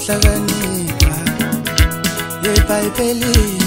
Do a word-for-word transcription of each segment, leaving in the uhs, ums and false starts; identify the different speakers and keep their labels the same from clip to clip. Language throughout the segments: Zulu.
Speaker 1: ukuhlakanipha eBhayibhelini.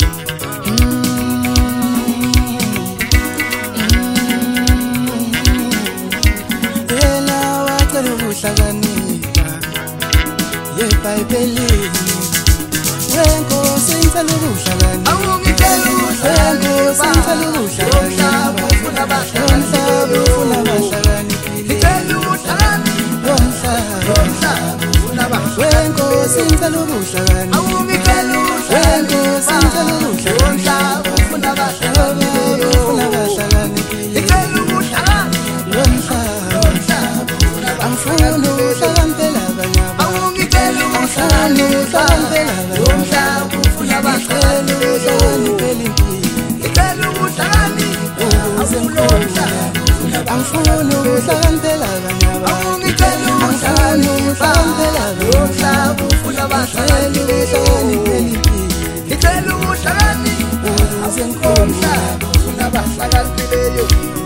Speaker 1: Yena wacela ukuhlakanipha eBhayibhelini. Wenkosi ngicela ukuhlakanipha,
Speaker 2: awungitshela
Speaker 1: wenkosi ngicela ukuhlakanipha,
Speaker 2: ufuna abahlakaniphile,
Speaker 1: ufuna abahlakaniphile,
Speaker 2: ngicela ukuhlakanipha,
Speaker 1: umhlaba
Speaker 2: ufuna abahlakaniphile,
Speaker 1: wenkosi ngicela ukuhlakanipha,
Speaker 2: awungitshela
Speaker 1: wenkosi ngicela ukuhlakanipha,
Speaker 2: ufuna abahlakaniphile,
Speaker 1: ufuna abahlakaniphile,
Speaker 2: ngicela ukuhlakanipha,
Speaker 1: umhlaba angifuni ukuhlakaniphela abanye abantu,
Speaker 2: awungitshela
Speaker 1: angifuni ukuhlakaniphela abanye abantu,
Speaker 2: umhlaba ufuna abahlakaniphile,
Speaker 1: ukuhlakaniphela impilo
Speaker 2: ngicela ukuhlakanipha,
Speaker 1: ukuze ngikhule. Angifuni ukuhlakaniphela abanye abantu,
Speaker 2: awungitshela
Speaker 1: angifuni ukuhlakaniphela abanye abantu,
Speaker 2: umhlaba ufuna abahlakaniphile,
Speaker 1: ukuhlakaniphela impilo
Speaker 2: ngicela ukuhlakanipha,
Speaker 1: ukuze ngikhule.
Speaker 2: umhlaba ufuna abahlakaniphileyo.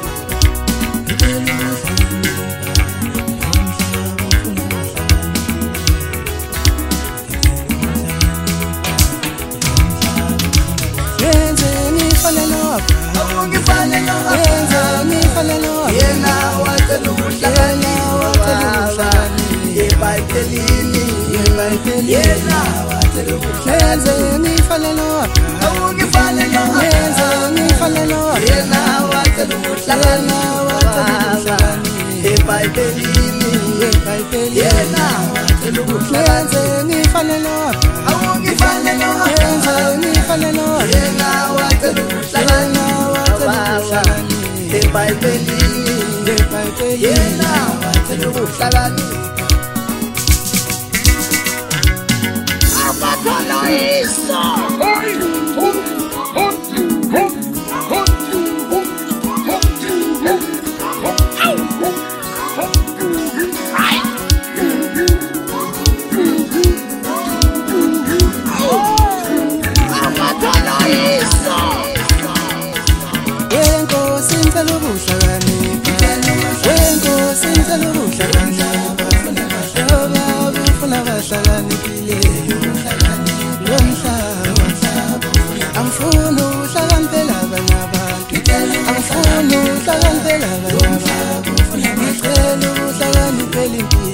Speaker 1: Yenzeni ifanele wapha,
Speaker 2: Awungifanele
Speaker 1: yenzeni ifanele wapha,
Speaker 2: yena wacela
Speaker 1: yena wacela
Speaker 2: ukuhlakanipha
Speaker 1: ukuhlakanipha
Speaker 2: eBhayibhelini,
Speaker 1: eBhayibhelini.
Speaker 2: yena wacela ukuhlakanipha.
Speaker 1: Yenzeni ifanele wapha,
Speaker 2: Awungifanele
Speaker 1: yenzeni ifanele wapha,
Speaker 2: yena wacela ukuhlakanipha eBhayibhelini,
Speaker 1: eBhayibhelini.
Speaker 2: yena wacela ukuhlakanipha.
Speaker 1: Yenzeni ifanele wapha,
Speaker 2: Awungifanele
Speaker 1: yenzeni ifanele wapha,
Speaker 2: yena wacela
Speaker 1: yena wacela
Speaker 2: ukuhlakanipha
Speaker 1: ukuhlakanipha
Speaker 2: eBhayibhelini,
Speaker 1: eBhayibhelini.
Speaker 2: yena wacela ukuhlakanipha.
Speaker 1: Wenkosi ngicela ukuhlakanipha, wenkosi ngicela ukuhlakanipha, Baba ufuna abahlakaniphile, lomhlaba angifuni ukuhlakaniphela abanye abantu, angifuni ukuhlakaniphela abanye abantu, ngicela ukuhlakaniphela impilo.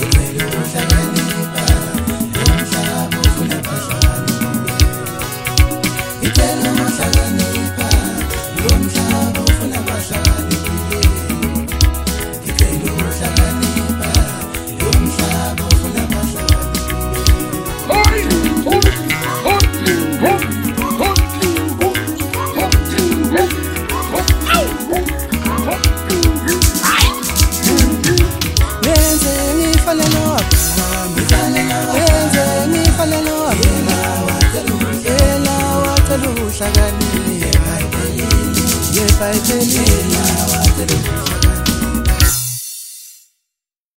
Speaker 1: Yenzeni ifanele wapha, yenzeni ifanele wapha, yena wacela ukuhlakanipha eBhayibhelini.